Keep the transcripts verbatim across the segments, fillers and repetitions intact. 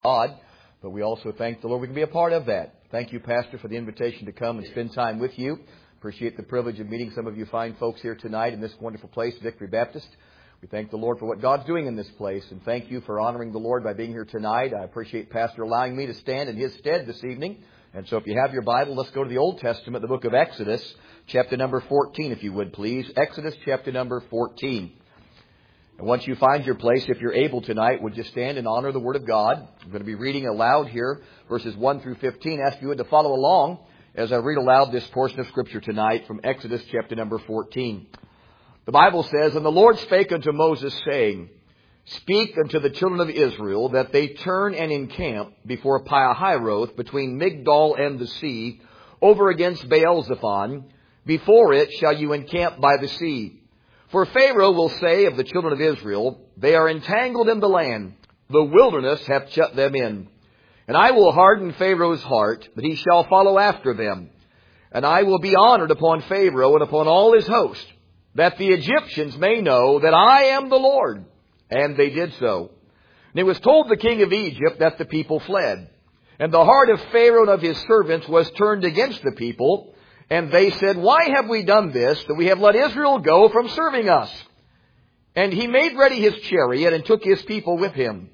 God, but we also thank the Lord we can be a part of that. Thank you, Pastor, for the invitation to come and spend time with you. Appreciate the privilege of meeting some of you fine folks here tonight in this wonderful place, Victory Baptist. We thank the Lord for what God's doing in this place, and thank you for honoring the Lord by being here tonight. I appreciate Pastor allowing me to stand in his stead this evening. And so if you have your Bible, let's go to the Old Testament, the book of Exodus, chapter number fourteen, if you would, please. Exodus chapter number fourteen. And once you find your place, if you're able tonight, would you stand and honor the Word of God? I'm going to be reading aloud here, verses one through fifteen. I ask you to follow along as I read aloud this portion of Scripture tonight from Exodus chapter number fourteen. The Bible says, "And the Lord spake unto Moses, saying, Speak unto the children of Israel, that they turn and encamp before Pihahiroth, between Migdol and the sea, over against Baal-zephon. Before it shall you encamp by the sea. For Pharaoh will say of the children of Israel, They are entangled in the land. The wilderness hath shut them in. And I will harden Pharaoh's heart, that he shall follow after them. And I will be honored upon Pharaoh and upon all his host, that the Egyptians may know that I am the Lord. And they did so. And it was told the king of Egypt that the people fled. And the heart of Pharaoh and of his servants was turned against the people. And they said, Why have we done this, that we have let Israel go from serving us? And he made ready his chariot and took his people with him.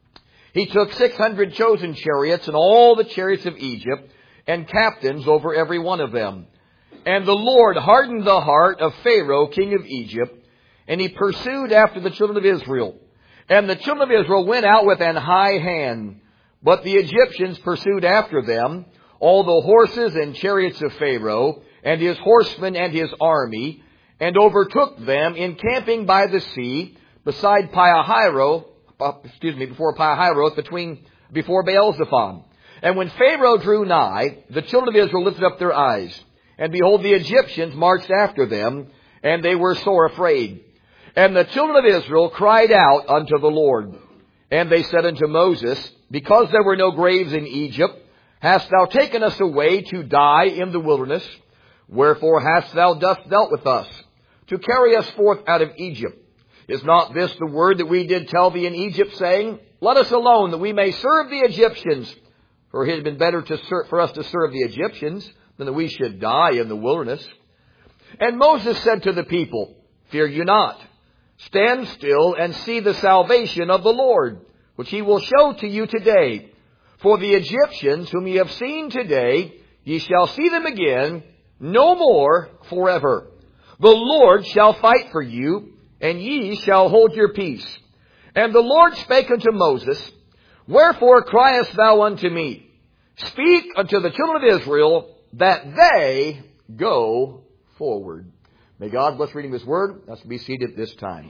He took six hundred chosen chariots and all the chariots of Egypt, and captains over every one of them. And the Lord hardened the heart of Pharaoh, king of Egypt, and he pursued after the children of Israel. And the children of Israel went out with an high hand, but the Egyptians pursued after them, all the horses and chariots of Pharaoh, and his horsemen and his army, and overtook them, encamping by the sea, beside Pihahiroth, excuse me, before Pihahiroth, between, before Baal-zephon. And when Pharaoh drew nigh, the children of Israel lifted up their eyes, and behold, the Egyptians marched after them, and they were sore afraid. And the children of Israel cried out unto the Lord. And they said unto Moses, Because there were no graves in Egypt, hast thou taken us away to die in the wilderness? Wherefore hast thou thus dealt with us, to carry us forth out of Egypt? Is not this the word that we did tell thee in Egypt, saying, Let us alone, that we may serve the Egyptians? For it had been better to ser- for us to serve the Egyptians, than that we should die in the wilderness. And Moses said to the people, Fear you not. Stand still and see the salvation of the Lord, which he will show to you today. For the Egyptians whom ye have seen today, ye shall see them again, no more forever. The Lord shall fight for you, and ye shall hold your peace. And the Lord spake unto Moses, Wherefore criest thou unto me? Speak unto the children of Israel, that they go forward. May God bless reading His Word. Let's be seated at this time.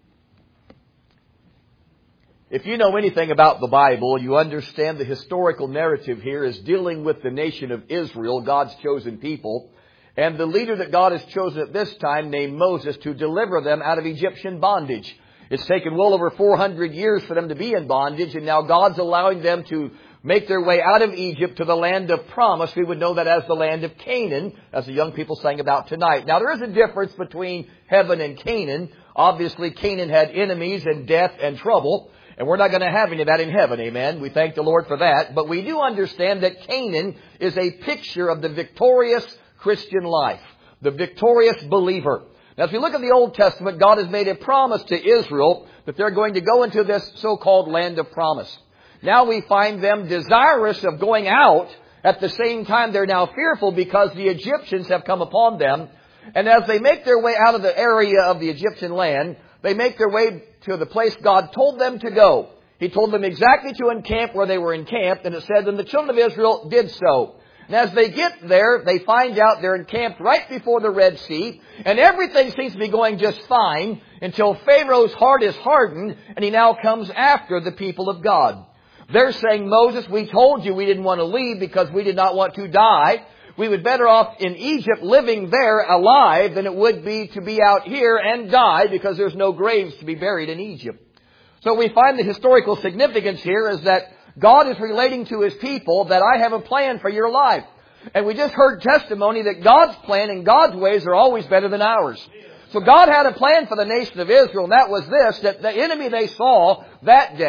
If you know anything about the Bible, you understand the historical narrative here is dealing with the nation of Israel, God's chosen people, and the leader that God has chosen at this time, named Moses, to deliver them out of Egyptian bondage. It's taken well over four hundred years for them to be in bondage, and now God's allowing them to make their way out of Egypt to the land of promise. We would know that as the land of Canaan, as the young people sang about tonight. Now, there is a difference between heaven and Canaan. Obviously, Canaan had enemies and death and trouble, and we're not going to have any of that in heaven, amen. We thank the Lord for that. But we do understand that Canaan is a picture of the victorious Christian life, the victorious believer. Now, as we look at the Old Testament, God has made a promise to Israel that they're going to go into this so-called land of promise. Now we find them desirous of going out. At the same time, they're now fearful because the Egyptians have come upon them. And as they make their way out of the area of the Egyptian land, they make their way to the place God told them to go. He told them exactly to encamp where they were encamped, and it said, and the children of Israel did so. And as they get there, they find out they're encamped right before the Red Sea, and everything seems to be going just fine until Pharaoh's heart is hardened, and he now comes after the people of God. They're saying, Moses, we told you we didn't want to leave because we did not want to die. We would better off in Egypt living there alive than it would be to be out here and die because there's no graves to be buried in Egypt. So we find the historical significance here is that God is relating to His people that I have a plan for your life. And we just heard testimony that God's plan and God's ways are always better than ours. So God had a plan for the nation of Israel, and that was this, that the enemy they saw that day,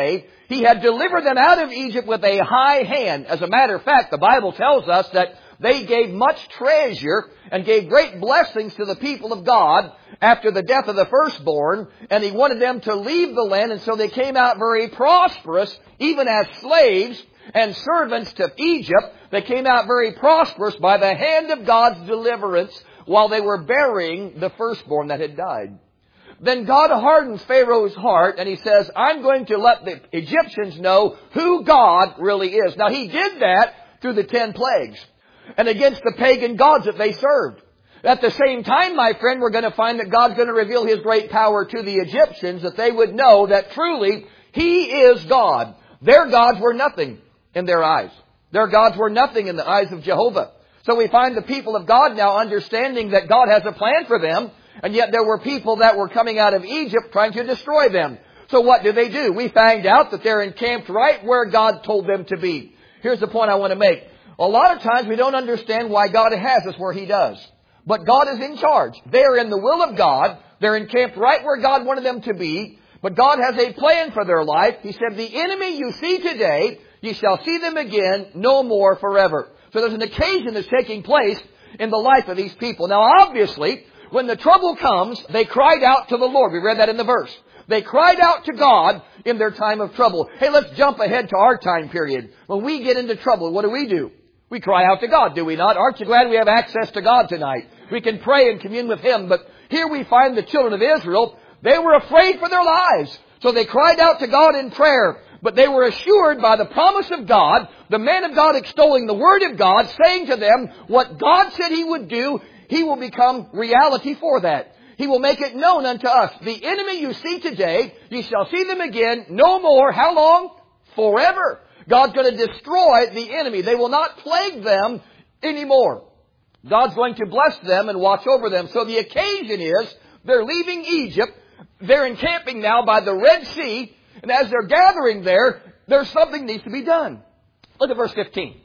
He had delivered them out of Egypt with a high hand. As a matter of fact, the Bible tells us that they gave much treasure and gave great blessings to the people of God after the death of the firstborn, and He wanted them to leave the land, and so they came out very prosperous, even as slaves and servants to Egypt. They came out very prosperous by the hand of God's deliverance while they were burying the firstborn that had died. Then God hardens Pharaoh's heart, and he says, I'm going to let the Egyptians know who God really is. Now, He did that through the ten plagues and against the pagan gods that they served. At the same time, my friend, we're going to find that God's going to reveal His great power to the Egyptians, that they would know that truly He is God. Their gods were nothing in their eyes. Their gods were nothing in the eyes of Jehovah. So we find the people of God now understanding that God has a plan for them, and yet there were people that were coming out of Egypt trying to destroy them. So what do they do? We find out that they're encamped right where God told them to be. Here's the point I want to make. A lot of times we don't understand why God has us where He does. But God is in charge. They're in the will of God. They're encamped right where God wanted them to be. But God has a plan for their life. He said, the enemy you see today, ye shall see them again no more forever. So there's an occasion that's taking place in the life of these people. Now obviously, when the trouble comes, they cried out to the Lord. We read that in the verse. They cried out to God in their time of trouble. Hey, let's jump ahead to our time period. When we get into trouble, what do we do? We cry out to God, do we not? Aren't you glad we have access to God tonight? We can pray and commune with Him. But here we find the children of Israel, they were afraid for their lives. So they cried out to God in prayer. But they were assured by the promise of God, the man of God extolling the Word of God, saying to them, what God said He would do, He will become reality for that. He will make it known unto us. The enemy you see today, ye shall see them again no more. How long? Forever. God's going to destroy the enemy. They will not plague them anymore. God's going to bless them and watch over them. So the occasion is, they're leaving Egypt. They're encamping now by the Red Sea. And as they're gathering there, there's something needs to be done. Look at verse fifteen.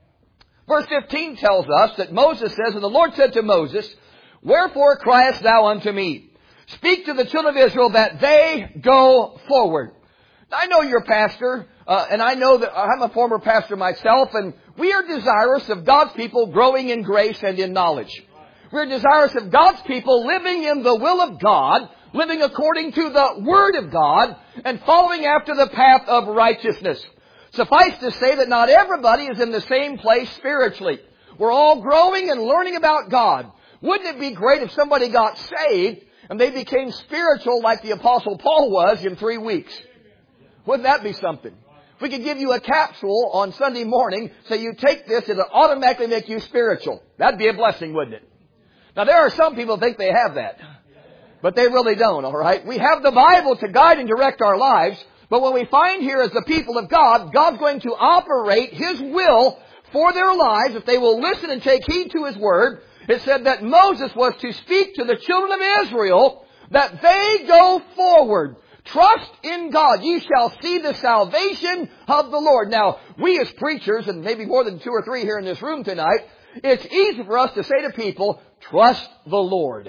Verse fifteen tells us that Moses says, and the Lord said to Moses, wherefore criest thou unto me? Speak to the children of Israel that they go forward. Now, I know you're a pastor, uh, and I know that I'm a former pastor myself, and we are desirous of God's people growing in grace and in knowledge. We're desirous of God's people living in the will of God, living according to the Word of God, and following after the path of righteousness. Suffice to say that not everybody is in the same place spiritually. We're all growing and learning about God. Wouldn't it be great if somebody got saved and they became spiritual like the Apostle Paul was in three weeks? Wouldn't that be something? If we could give you a capsule on Sunday morning, say you take this, it'll automatically make you spiritual. That'd be a blessing, wouldn't it? Now there are some people who think they have that. But they really don't, all right? We have the Bible to guide and direct our lives. But what we find here as the people of God, God's going to operate His will for their lives if they will listen and take heed to His Word. It said that Moses was to speak to the children of Israel that they go forward. Trust in God. Ye shall see the salvation of the Lord. Now, we as preachers, and maybe more than two or three here in this room tonight, it's easy for us to say to people, trust the Lord.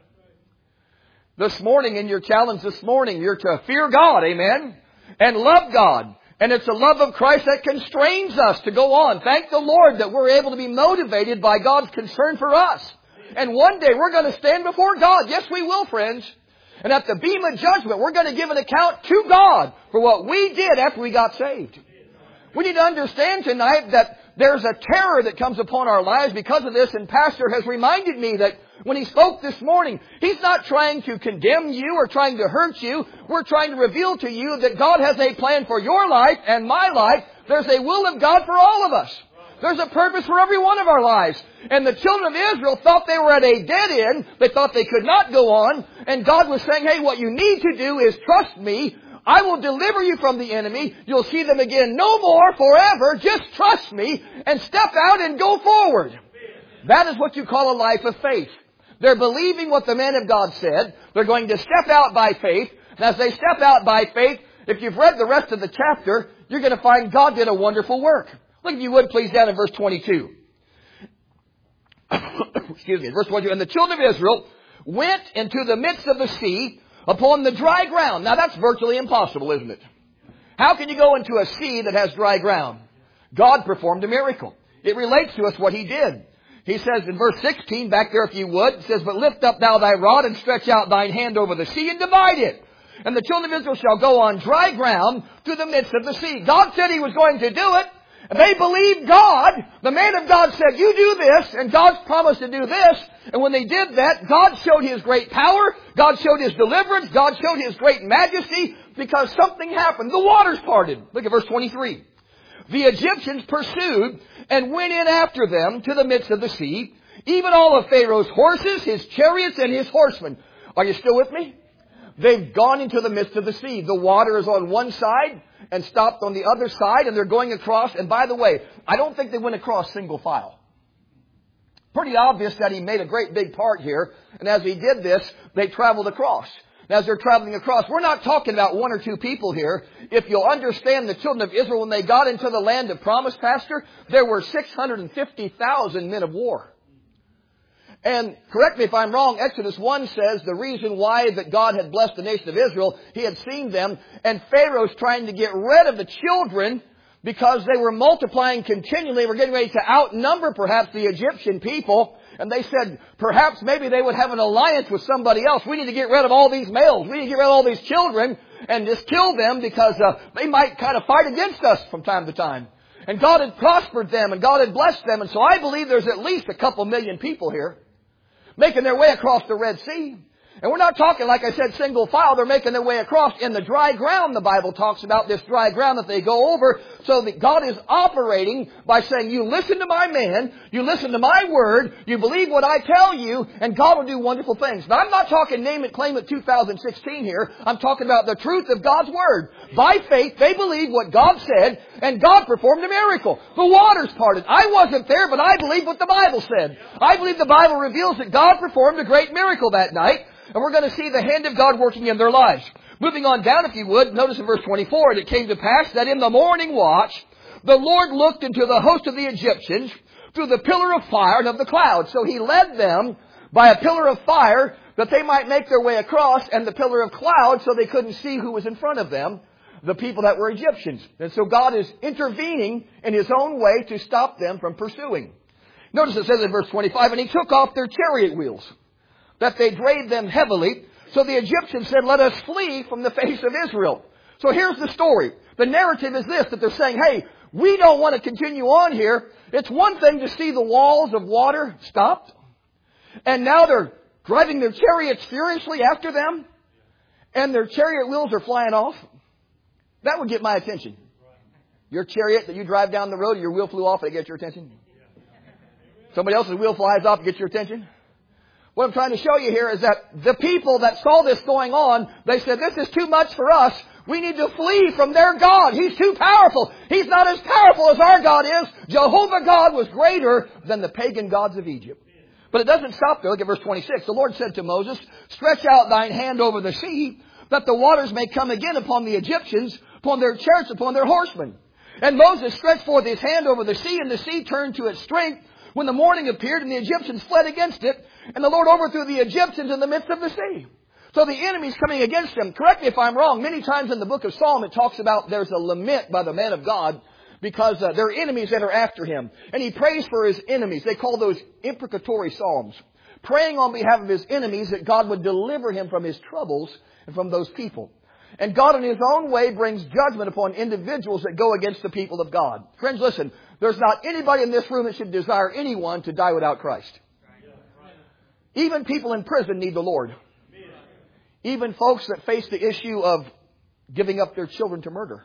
This morning, in your challenge this morning, you're to fear God, amen, and love God. And it's the love of Christ that constrains us to go on. Thank the Lord that we're able to be motivated by God's concern for us. And one day we're going to stand before God. Yes, we will, friends. And at the beam of judgment, we're going to give an account to God for what we did after we got saved. We need to understand tonight that there's a terror that comes upon our lives because of this. And Pastor has reminded me that when he spoke this morning, he's not trying to condemn you or trying to hurt you. We're trying to reveal to you that God has a plan for your life and my life. There's a will of God for all of us. There's a purpose for every one of our lives. And the children of Israel thought they were at a dead end. They thought they could not go on. And God was saying, hey, what you need to do is trust me. I will deliver you from the enemy. You'll see them again no more forever. Just trust me and step out and go forward. That is what you call a life of faith. They're believing what the man of God said. They're going to step out by faith. And as they step out by faith, if you've read the rest of the chapter, you're going to find God did a wonderful work. Look, if you would, please, down in verse twenty-two. Excuse me, verse twenty-two. And the children of Israel went into the midst of the sea upon the dry ground. Now, that's virtually impossible, isn't it? How can you go into a sea that has dry ground? God performed a miracle. It relates to us what He did. He says in verse sixteen, back there if you would, it says, "But lift up thou thy rod and stretch out thine hand over the sea and divide it. And the children of Israel shall go on dry ground through the midst of the sea." God said He was going to do it. And they believed God. The man of God said, "You do this," and God's promised to do this. And when they did that, God showed His great power. God showed His deliverance. God showed His great majesty, because something happened. The waters parted. Look at verse twenty-three. "The Egyptians pursued and went in after them to the midst of the sea, even all of Pharaoh's horses, his chariots, and his horsemen." Are you still with me? They've gone into the midst of the sea. The water is on one side and stopped on the other side, and they're going across. And by the way, I don't think they went across single file. Pretty obvious that He made a great big part here. And as He did this, they traveled across. And as they're traveling across, we're not talking about one or two people here. If you'll understand, the children of Israel, when they got into the land of promise, Pastor, there were six hundred fifty thousand men of war. And correct me if I'm wrong, Exodus one says the reason why that God had blessed the nation of Israel, He had seen them, and Pharaoh's trying to get rid of the children because they were multiplying continually. They were getting ready to outnumber perhaps the Egyptian people. And they said perhaps maybe they would have an alliance with somebody else. We need to get rid of all these males. We need to get rid of all these children and just kill them, because uh, they might kind of fight against us from time to time. And God had prospered them and God had blessed them. And so I believe there's at least a couple million people here making their way across the Red Sea. And we're not talking, like I said, single file. They're making their way across in the dry ground. The Bible talks about this dry ground that they go over. So that God is operating by saying, you listen to my man, you listen to my word, you believe what I tell you, and God will do wonderful things. Now, I'm not talking name it, claim it two thousand sixteen here. I'm talking about the truth of God's word. By faith, they believed what God said, and God performed a miracle. The waters parted. I wasn't there, but I believe what the Bible said. I believe the Bible reveals that God performed a great miracle that night. And we're going to see the hand of God working in their lives. Moving on down, if you would, notice in verse twenty-four, "And it came to pass that in the morning watch, the Lord looked into the host of the Egyptians through the pillar of fire and of the cloud." So He led them by a pillar of fire that they might make their way across, and the pillar of cloud so they couldn't see who was in front of them, the people that were Egyptians. And so God is intervening in His own way to stop them from pursuing. Notice it says in verse twenty-five, "And He took off their chariot wheels, that they drave them heavily. So the Egyptians said, let us flee from the face of Israel." So here's the story. The narrative is this, that they're saying, hey, we don't want to continue on here. It's one thing to see the walls of water stopped, and now they're driving their chariots furiously after them, and their chariot wheels are flying off. That would get my attention. Your chariot that you drive down the road, your wheel flew off, and it gets your attention. Somebody else's wheel flies off and gets your attention. What I'm trying to show you here is that the people that saw this going on, they said, this is too much for us. We need to flee from their God. He's too powerful. He's not as powerful as our God is. Jehovah God was greater than the pagan gods of Egypt. But it doesn't stop there. Look at verse twenty-six. "The Lord said to Moses, stretch out thine hand over the sea, that the waters may come again upon the Egyptians, upon their chariots, upon their horsemen. And Moses stretched forth his hand over the sea, and the sea turned to its strength, when the morning appeared, and the Egyptians fled against it. And the Lord overthrew the Egyptians in the midst of the sea." So the enemy's coming against them. Correct me if I'm wrong. Many times in the book of Psalm it talks about there's a lament by the man of God because uh, there are enemies that are after him. And he prays for his enemies. They call those imprecatory psalms. Praying on behalf of his enemies that God would deliver him from his troubles and from those people. And God in His own way brings judgment upon individuals that go against the people of God. Friends, listen. There's not anybody in this room that should desire anyone to die without Christ. Even people in prison need the Lord. Even folks that face the issue of giving up their children to murder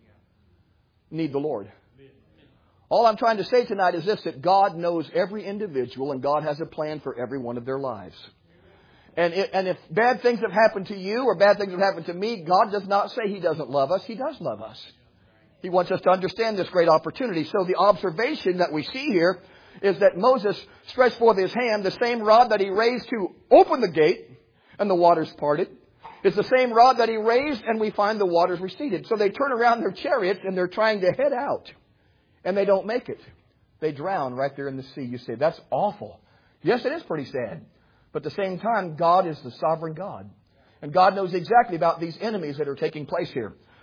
need the Lord. All I'm trying to say tonight is this, that God knows every individual and God has a plan for every one of their lives. And, it, and if bad things have happened to you or bad things have happened to me, God does not say He doesn't love us. He does love us. He wants us to understand this great opportunity. So the observation that we see here is that Moses stretched forth his hand, the same rod that he raised to open the gate, and the waters parted. It's the same rod that he raised, and we find the waters receded. So they turn around their chariots, and they're trying to head out. And they don't make it. They drown right there in the sea. You say, that's awful. Yes, it is pretty sad. But at the same time, God is the sovereign God. And God knows exactly about these enemies that are taking place here.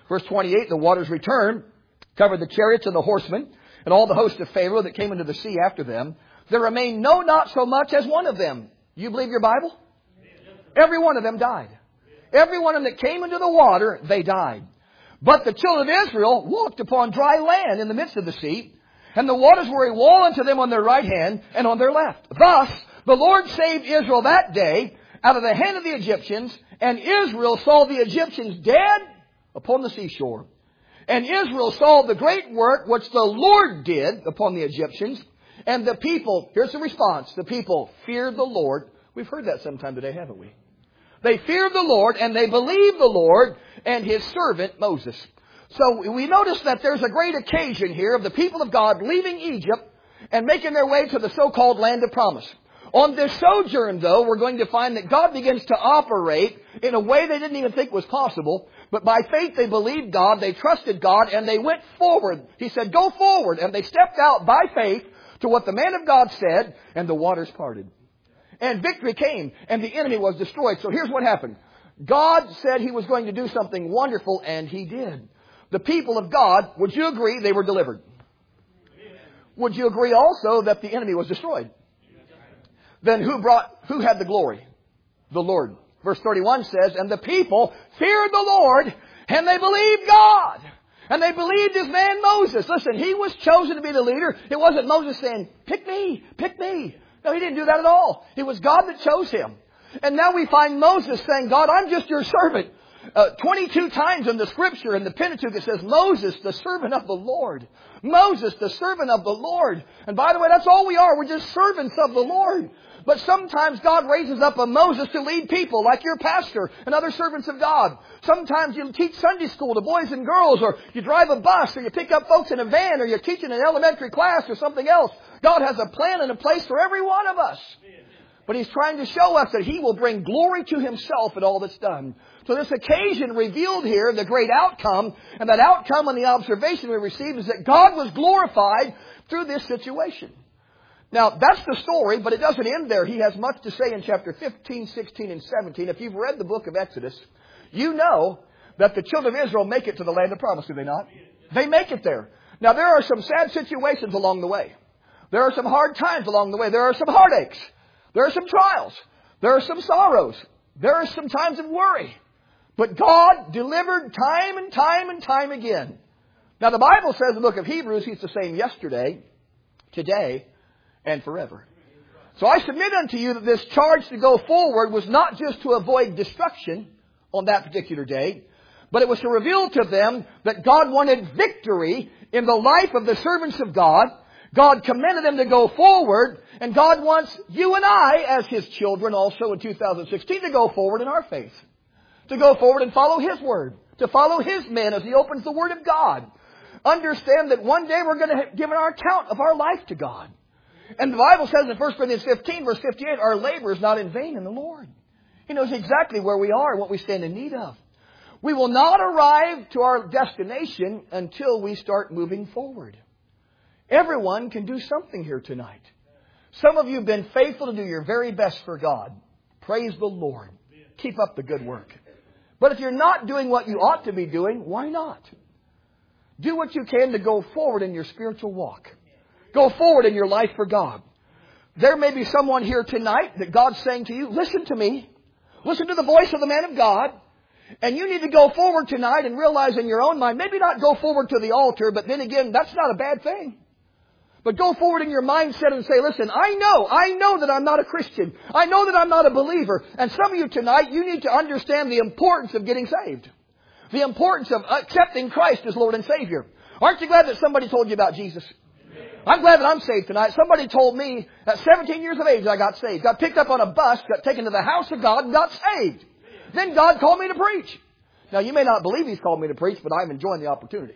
Verse twenty-eight, the waters returned, covered the chariots and the horsemen, and all the host of Pharaoh that came into the sea after them. There remained no not so much as one of them. You believe your Bible? Every one of them died. Every one of them that came into the water, they died. But the children of Israel walked upon dry land in the midst of the sea, and the waters were a wall unto them on their right hand and on their left. Thus, the Lord saved Israel that day out of the hand of the Egyptians, and Israel saw the Egyptians dead upon the seashore. And Israel saw the great work which the Lord did upon the Egyptians, and the people, here's the response, the people feared the Lord. We've heard that sometime today, haven't we? They feared the Lord, and they believed the Lord and His servant Moses. So we notice that there's a great occasion here of the people of God leaving Egypt and making their way to the so-called land of promise. On this sojourn, though, we're going to find that God begins to operate in a way they didn't even think was possible. But by faith they believed God, they trusted God, and they went forward. He said, go forward. And they stepped out by faith to what the man of God said, and the waters parted. And victory came, and the enemy was destroyed. So here's what happened. God said He was going to do something wonderful, and He did. The people of God, would you agree they were delivered? Would you agree also that the enemy was destroyed? Then who brought, who had the glory? The Lord. Verse thirty-one says, and the people feared the Lord, and they believed God. And they believed His man Moses. Listen, he was chosen to be the leader. It wasn't Moses saying, pick me, pick me. No, he didn't do that at all. It was God that chose him. And now we find Moses saying, God, I'm just your servant. Uh, twenty-two times in the Scripture, in the Pentateuch, it says, Moses, the servant of the Lord. Moses, the servant of the Lord. And by the way, that's all we are. We're just servants of the Lord. But sometimes God raises up a Moses to lead people, like your pastor and other servants of God. Sometimes you teach Sunday school to boys and girls, or you drive a bus, or you pick up folks in a van, or you're teaching an elementary class or something else. God has a plan and a place for every one of us. But He's trying to show us that He will bring glory to Himself in all that's done. So this occasion revealed here the great outcome, and that outcome and the observation we received is that God was glorified through this situation. Now, that's the story, but it doesn't end there. He has much to say in chapter fifteen, sixteen, and seventeen. If you've read the book of Exodus, you know that the children of Israel make it to the land of promise, do they not? They make it there. Now, there are some sad situations along the way. There are some hard times along the way. There are some heartaches. There are some trials. There are some sorrows. There are some times of worry. But God delivered time and time and time again. Now, the Bible says in the book of Hebrews, He's the same yesterday, today, and forever. So I submit unto you that this charge to go forward was not just to avoid destruction on that particular day, but it was to reveal to them that God wanted victory in the life of the servants of God. God commanded them to go forward, and God wants you and I, as His children also in two thousand sixteen, to go forward in our faith. To go forward and follow His Word. To follow His men as He opens the Word of God. Understand that one day we're going to give our account of our life to God. And the Bible says in First Corinthians fifteen, verse fifty-eight, our labor is not in vain in the Lord. He knows exactly where we are and what we stand in need of. We will not arrive to our destination until we start moving forward. Everyone can do something here tonight. Some of you have been faithful to do your very best for God. Praise the Lord. Keep up the good work. But if you're not doing what you ought to be doing, why not? Do what you can to go forward in your spiritual walk. Go forward in your life for God. There may be someone here tonight that God's saying to you, listen to me. Listen to the voice of the man of God. And you need to go forward tonight and realize in your own mind, maybe not go forward to the altar, but then again, that's not a bad thing. But go forward in your mindset and say, listen, I know, I know that I'm not a Christian. I know that I'm not a believer. And some of you tonight, you need to understand the importance of getting saved. The importance of accepting Christ as Lord and Savior. Aren't you glad that somebody told you about Jesus? I'm glad that I'm saved tonight. Somebody told me at seventeen years of age I got saved. Got picked up on a bus, got taken to the house of God, and got saved. Then God called me to preach. Now, you may not believe He's called me to preach, but I'm enjoying the opportunity.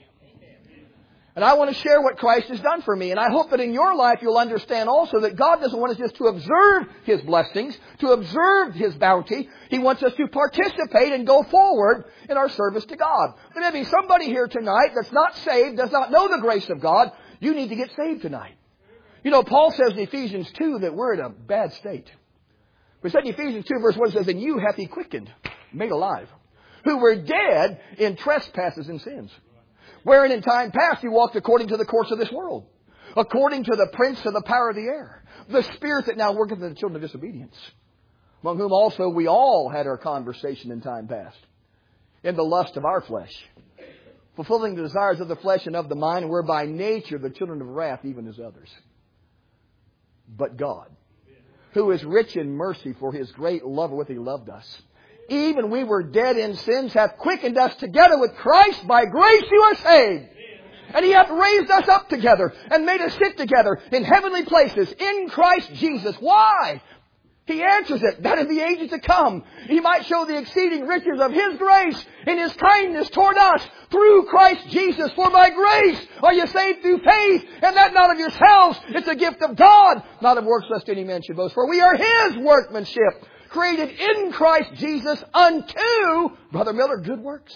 And I want to share what Christ has done for me. And I hope that in your life you'll understand also that God doesn't want us just to observe His blessings, to observe His bounty. He wants us to participate and go forward in our service to God. There may be somebody here tonight that's not saved, does not know the grace of God. You need to get saved tonight. You know, Paul says in Ephesians two that we're in a bad state. We said in Ephesians two verse one says, and you hath He quickened, made alive, who were dead in trespasses and sins, wherein in time past you walked according to the course of this world, according to the prince of the power of the air, the spirit that now worketh in the children of disobedience, among whom also we all had our conversation in time past, in the lust of our flesh, fulfilling the desires of the flesh and of the mind, and were by nature the children of wrath, even as others. But God, who is rich in mercy for His great love wherewith He loved us, even we were dead in sins, hath quickened us together with Christ. By grace you are saved. And He hath raised us up together and made us sit together in heavenly places in Christ Jesus. Why? He answers it, that in the ages to come He might show the exceeding riches of His grace in His kindness toward us through Christ Jesus. For by grace are you saved through faith, and that not of yourselves. It's a gift of God, not of works lest any man should boast. For we are His workmanship, created in Christ Jesus unto, Brother Miller, good works,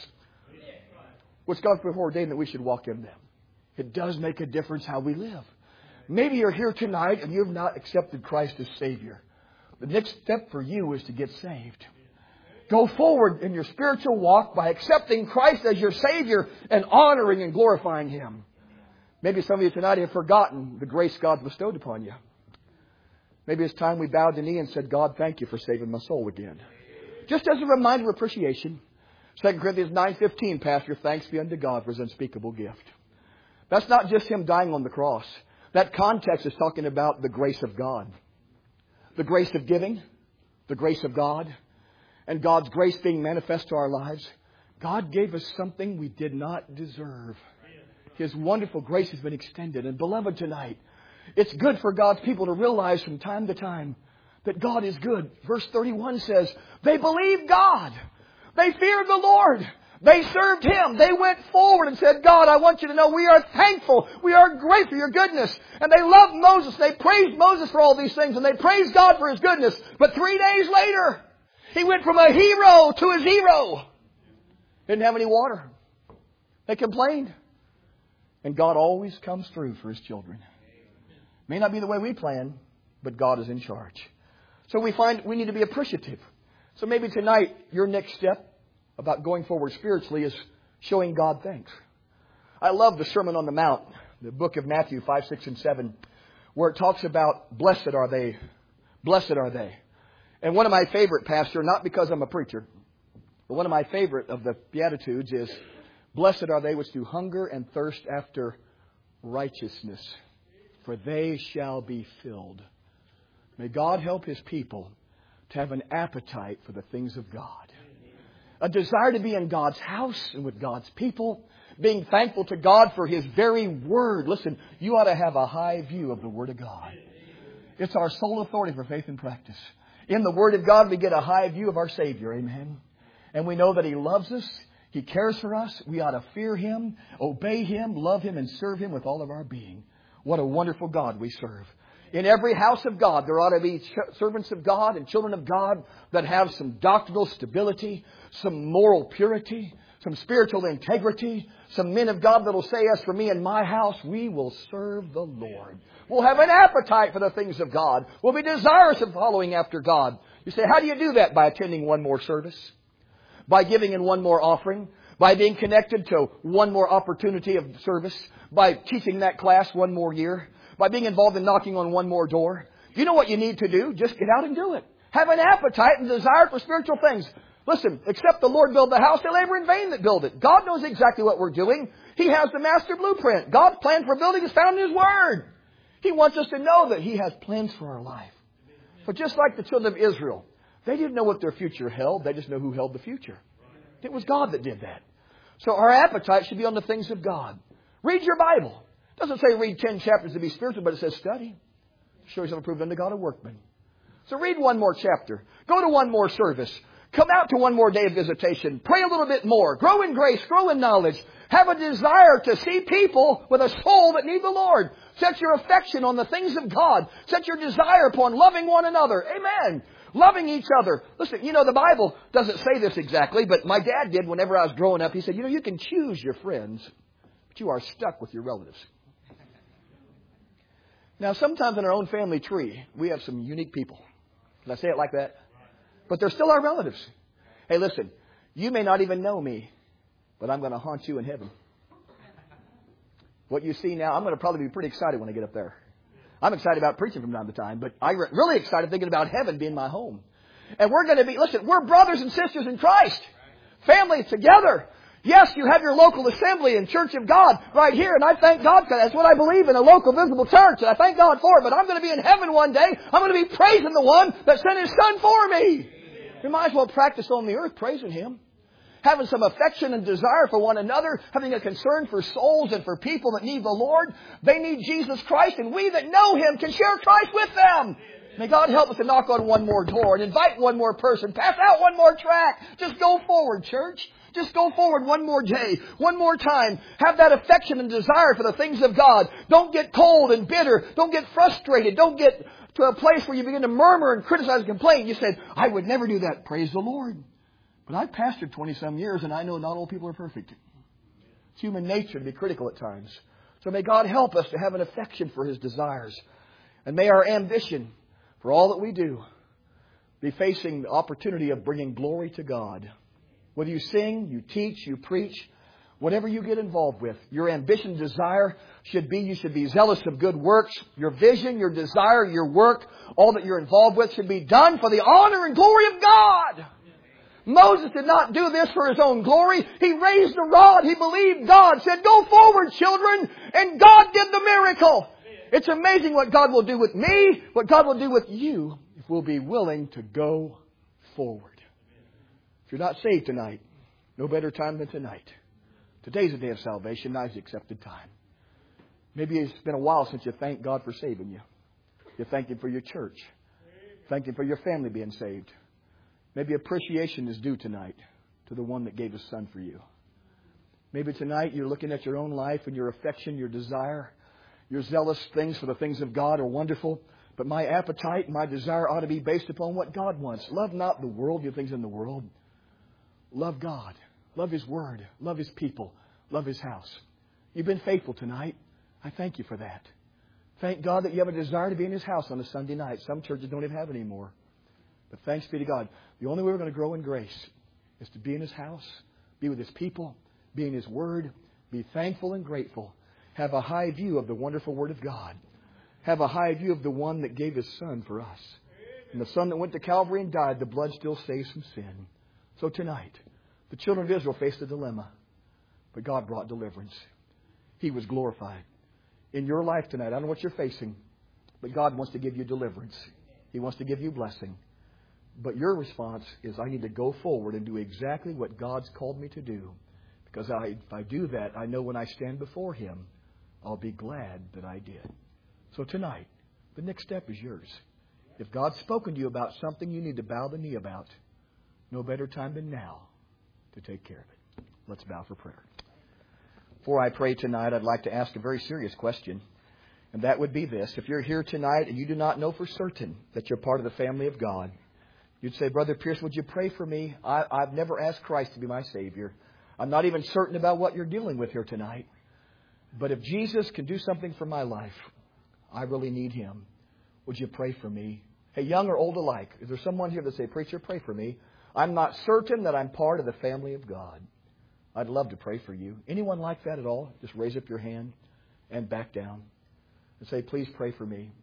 which God before ordained that we should walk in them. It does make a difference how we live. Maybe you're here tonight and you have not accepted Christ as Savior. The next step for you is to get saved. Go forward in your spiritual walk by accepting Christ as your Savior and honoring and glorifying Him. Maybe some of you tonight have forgotten the grace God bestowed upon you. Maybe it's time we bowed the knee and said, God, thank you for saving my soul again. Just as a reminder of appreciation, Second Corinthians nine fifteen, Pastor, thanks be unto God for His unspeakable gift. That's not just Him dying on the cross. That context is talking about the grace of God. The grace of giving, the grace of God, and God's grace being manifest to our lives. God gave us something we did not deserve. His wonderful grace has been extended. And beloved, tonight, it's good for God's people to realize from time to time that God is good. Verse thirty-one says, they believed God. They feared the Lord. They served Him. They went forward and said, God, I want you to know we are thankful. We are grateful for your goodness. And they loved Moses. They praised Moses for all these things. And they praised God for His goodness. But three days later, he went from a hero to a zero. Didn't have any water. They complained. And God always comes through for His children. May not be the way we plan, but God is in charge. So we find we need to be appreciative. So maybe tonight, your next step about going forward spiritually is showing God thanks. I love the Sermon on the Mount, the book of Matthew five, six, and seven, where it talks about blessed are they, blessed are they. And one of my favorite, Pastor, not because I'm a preacher, but one of my favorite of the Beatitudes is, blessed are they which do hunger and thirst after righteousness, for they shall be filled. May God help His people to have an appetite for the things of God. A desire to be in God's house and with God's people. Being thankful to God for His very Word. Listen, you ought to have a high view of the Word of God. It's our sole authority for faith and practice. In the Word of God we get a high view of our Savior. Amen. And we know that He loves us. He cares for us. We ought to fear Him, obey Him, love Him, and serve Him with all of our being. What a wonderful God we serve. In every house of God, there ought to be servants of God and children of God that have some doctrinal stability, some moral purity, some spiritual integrity, some men of God that will say, as for me and my house, we will serve the Lord. We'll have an appetite for the things of God. We'll be desirous of following after God. You say, how do you do that? By attending one more service? By giving in one more offering? By being connected to one more opportunity of service? By teaching that class one more year? By being involved in knocking on one more door? You know what you need to do? Just get out and do it. Have an appetite and desire for spiritual things. Listen, except the Lord build the house, they labor in vain that build it. God knows exactly what we're doing. He has the master blueprint. God's plan for building is found in His Word. He wants us to know that He has plans for our life. But just like the children of Israel, they didn't know what their future held. They just know who held the future. It was God that did that. So our appetite should be on the things of God. Read your Bible. It doesn't say read ten chapters to be spiritual, but it says study. Show yourself approved unto God, a workman. So read one more chapter. Go to one more service. Come out to one more day of visitation. Pray a little bit more. Grow in grace. Grow in knowledge. Have a desire to see people with a soul that need the Lord. Set your affection on the things of God. Set your desire upon loving one another. Amen. Loving each other. Listen, you know, the Bible doesn't say this exactly, but my dad did whenever I was growing up. He said, you know, you can choose your friends, but you are stuck with your relatives. Now, sometimes in our own family tree, we have some unique people. Can I say it like that? But they're still our relatives. Hey, listen, You may not even know me, but I'm going to haunt you in heaven. What you see now, I'm going to probably be pretty excited when I get up there. I'm excited about preaching from time to time, but I'm really excited thinking about heaven being my home. And we're going to be, listen, we're brothers and sisters in Christ. Family together. Yes, you have your local assembly and Church of God right here, and I thank God for that. That's what I believe in, a local visible church, and I thank God for it. But I'm going to be in heaven one day. I'm going to be praising the one that sent His Son for me. We might as well practice on the earth praising Him. Having some affection and desire for one another, having a concern for souls and for people that need the Lord. They need Jesus Christ, and we that know Him can share Christ with them. May God help us to knock on one more door and invite one more person. Pass out one more tract. Just go forward, church. Just go forward one more day, one more time. Have that affection and desire for the things of God. Don't get cold and bitter. Don't get frustrated. Don't get to a place where you begin to murmur and criticize and complain. You said, I would never do that. Praise the Lord. But I've pastored twenty-some years, and I know not all people are perfect. It's human nature to be critical at times. So may God help us to have an affection for His desires. And may our ambition for all that we do be facing the opportunity of bringing glory to God. Whether you sing, you teach, you preach, whatever you get involved with, your ambition, desire should be, you should be zealous of good works. Your vision, your desire, your work, all that you're involved with should be done for the honor and glory of God. Moses did not do this for his own glory. He raised the rod. He believed God. Said, go forward, children. And God did the miracle. It's amazing what God will do with me, what God will do with you, if we'll be willing to go forward. If you're not saved tonight, no better time than tonight. Today's the day of salvation. Now's the accepted time. Maybe it's been a while since you thanked God for saving you. You thank Him for your church. Thank Him for your family being saved. Maybe appreciation is due tonight to the one that gave His Son for you. Maybe tonight you're looking at your own life and your affection, your desire, your zealous things for the things of God are wonderful. But my appetite, my desire ought to be based upon what God wants. Love not the world, the things in the world. Love God. Love His Word. Love His people. Love His house. You've been faithful tonight. I thank you for that. Thank God that you have a desire to be in His house on a Sunday night. Some churches don't even have it anymore. But thanks be to God. The only way we're going to grow in grace is to be in His house, be with His people, be in His Word, be thankful and grateful. Have a high view of the wonderful Word of God. Have a high view of the one that gave His Son for us. And the Son that went to Calvary and died, the blood still saves from sin. So tonight, the children of Israel faced a dilemma, but God brought deliverance. He was glorified. In your life tonight, I don't know what you're facing, but God wants to give you deliverance. He wants to give you blessing. But your response is, I need to go forward and do exactly what God's called me to do. Because I, if I do that, I know when I stand before Him, I'll be glad that I did. So tonight, the next step is yours. If God's spoken to you about something you need to bow the knee about, no better time than now to take care of it. Let's bow for prayer. Before I pray tonight, I'd like to ask a very serious question. And that would be this. If you're here tonight and you do not know for certain that you're part of the family of God, you'd say, Brother Pierce, would you pray for me? I, I've never asked Christ to be my Savior. I'm not even certain about what you're dealing with here tonight. But if Jesus can do something for my life, I really need Him. Would you pray for me? Hey, young or old alike, is there someone here that say, Preacher, pray for me? I'm not certain that I'm part of the family of God. I'd love to pray for you. Anyone like that at all? Just raise up your hand and back down and say, please pray for me.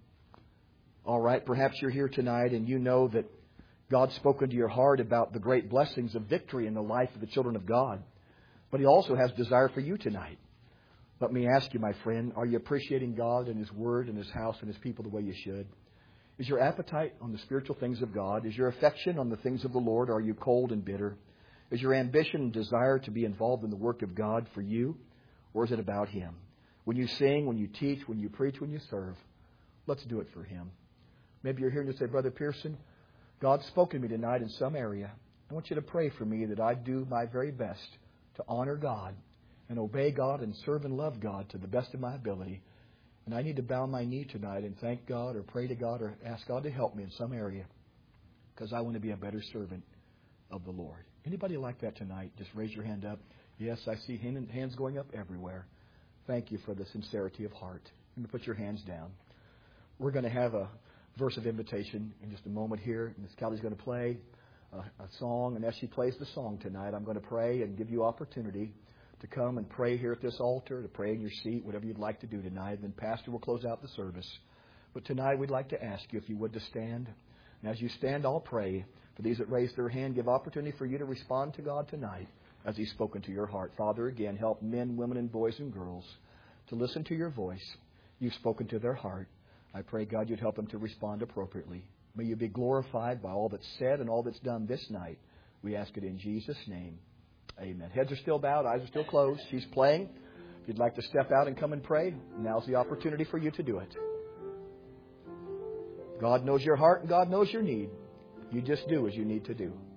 All right, perhaps you're here tonight and you know that God's spoken to your heart about the great blessings of victory in the life of the children of God. But He also has desire for you tonight. Let me ask you, my friend, are you appreciating God and His Word and His house and His people the way you should? Is your appetite on the spiritual things of God? Is your affection on the things of the Lord? Are you cold and bitter? Is your ambition and desire to be involved in the work of God for you? Or is it about Him? When you sing, when you teach, when you preach, when you serve, let's do it for Him. Maybe you're here and you say, Brother Pearson, God's spoken to me tonight in some area. I want you to pray for me that I do my very best to honor God and obey God and serve and love God to the best of my ability. And I need to bow my knee tonight and thank God or pray to God or ask God to help me in some area because I want to be a better servant of the Lord. Anybody like that tonight? Just raise your hand up. Yes, I see hands going up everywhere. Thank you for the sincerity of heart. You can put your hands down. We're going to have a verse of invitation in just a moment here. Miss Callie's going to play. a, a song, and as she plays the song tonight, I'm going to pray and give you opportunity to come and pray here at this altar, to pray in your seat, whatever you'd like to do tonight. And then Pastor will close out the service. But tonight we'd like to ask you if you would to stand. And as you stand, I'll pray. For these that raise their hand, give opportunity for you to respond to God tonight as He's spoken to your heart. Father, again, help men, women, and boys and girls to listen to your voice. You've spoken to their heart. I pray, God, you'd help them to respond appropriately. May you be glorified by all that's said and all that's done this night. We ask it in Jesus' name. Amen. Heads are still bowed. Eyes are still closed. She's playing. If you'd like to step out and come and pray, now's the opportunity for you to do it. God knows your heart and God knows your need. You just do as you need to do.